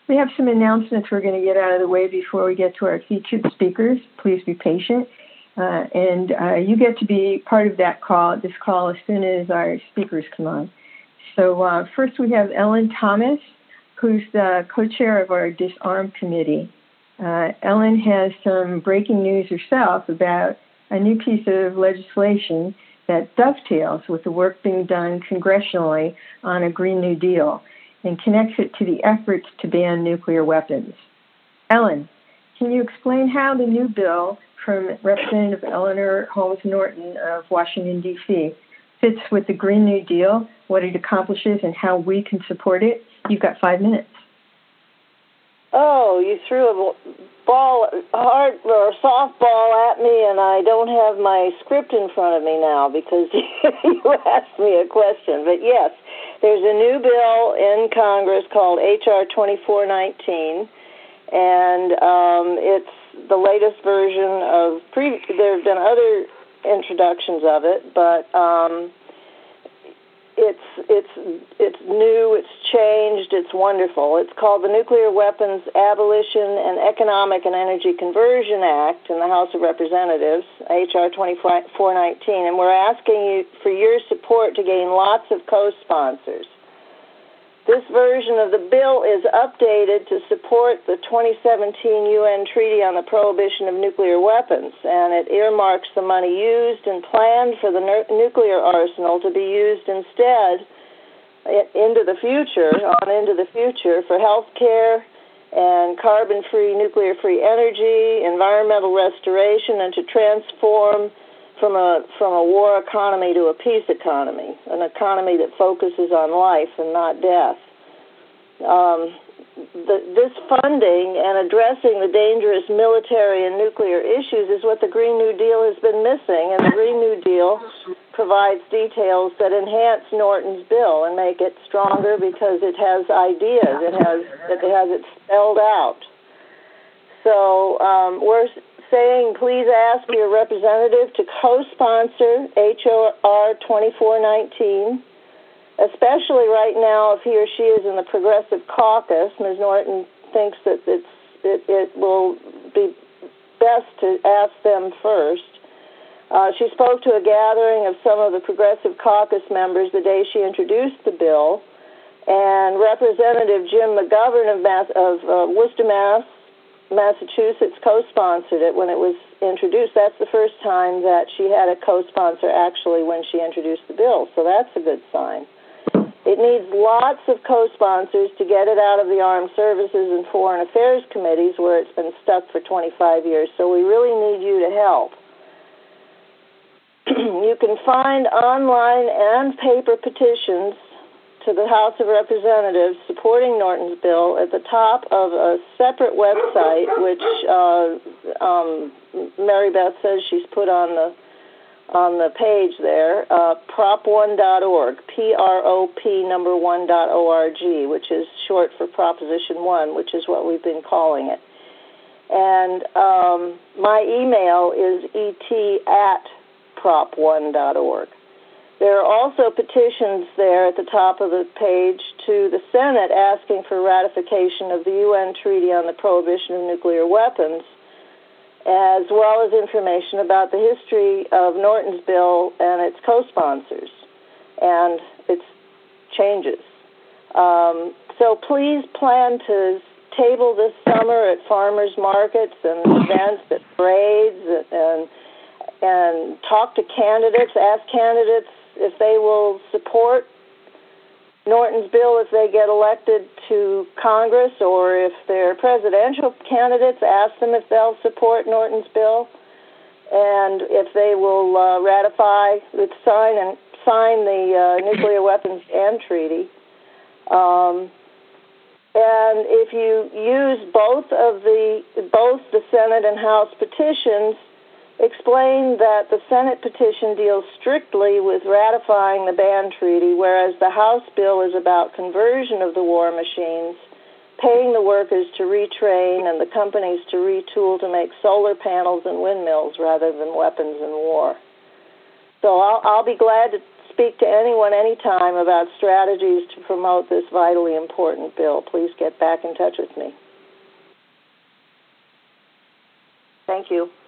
We have some announcements we're going to get out of the way before we get to our featured speakers. Please be patient. And you get to be part of that call, this call, as soon as our speakers come on. So first we have Ellen Thomas, who's the co-chair of our Disarm Committee. Ellen has some breaking news herself about a new piece of legislation that dovetails with the work being done congressionally on a Green New Deal and connects it to the efforts to ban nuclear weapons. Ellen, can you explain how the new bill from Representative Eleanor Holmes Norton of Washington, D.C. fits with the Green New Deal, what it accomplishes, and how we can support it? You've got 5 minutes. Oh, you threw a softball at me, and I don't have my script in front of me now because you asked me a question. But yes, there's a new bill in Congress called H.R. 2419, and it's the latest version of there have been other introductions of it, but it's new, it's changed, it's wonderful. It's called the Nuclear Weapons Abolition and Economic and Energy Conversion Act in the House of Representatives, H.R. 2419, and we're asking you for your support to gain lots of co-sponsors. This version of the bill is updated to support the 2017 UN Treaty on the Prohibition of Nuclear Weapons, and it earmarks the money used and planned for the nuclear arsenal to be used instead into the future for health care and carbon-free, nuclear-free energy, environmental restoration, and to transform from a war economy to a peace economy, an economy that focuses on life and not death. This funding and addressing the dangerous military and nuclear issues is what the Green New Deal has been missing, and the Green New Deal provides details that enhance Norton's bill and make it stronger because it has ideas, it has it spelled out. So we're saying please ask your representative to co-sponsor H.R. 2419, especially right now if he or she is in the Progressive Caucus. Ms. Norton thinks that it will be best to ask them first. She spoke to a gathering of some of the Progressive Caucus members the day she introduced the bill, and Representative Jim McGovern of Worcester, Massachusetts co-sponsored it when it was introduced. That's the first time that she had a co-sponsor actually when she introduced the bill, so that's a good sign. It needs lots of co-sponsors to get it out of the Armed Services and Foreign Affairs committees where it's been stuck for 25 years, so we really need you to help. You can find online and paper petitions to the House of Representatives supporting Norton's bill at the top of a separate website, which Mary Beth says she's put on the page there, prop1.org, PROP1.org, which is short for Proposition 1, which is what we've been calling it. And my email is et@prop1.org. There are also petitions there at the top of the page to the Senate asking for ratification of the UN Treaty on the Prohibition of Nuclear Weapons, as well as information about the history of Norton's bill and its co-sponsors and its changes. So please plan to table this summer at farmers markets and events, at parades, and talk to candidates, ask candidates if they will support Norton's bill if they get elected to Congress, or if they're presidential candidates, ask them if they'll support Norton's bill, and if they will ratify, sign the Nuclear Weapons Ban Treaty. And if you use both the Senate and House petitions, explain that the Senate petition deals strictly with ratifying the ban treaty, whereas the House bill is about conversion of the war machines, paying the workers to retrain and the companies to retool to make solar panels and windmills rather than weapons in war. So I'll be glad to speak to anyone anytime about strategies to promote this vitally important bill, please get back in touch with me. Thank you.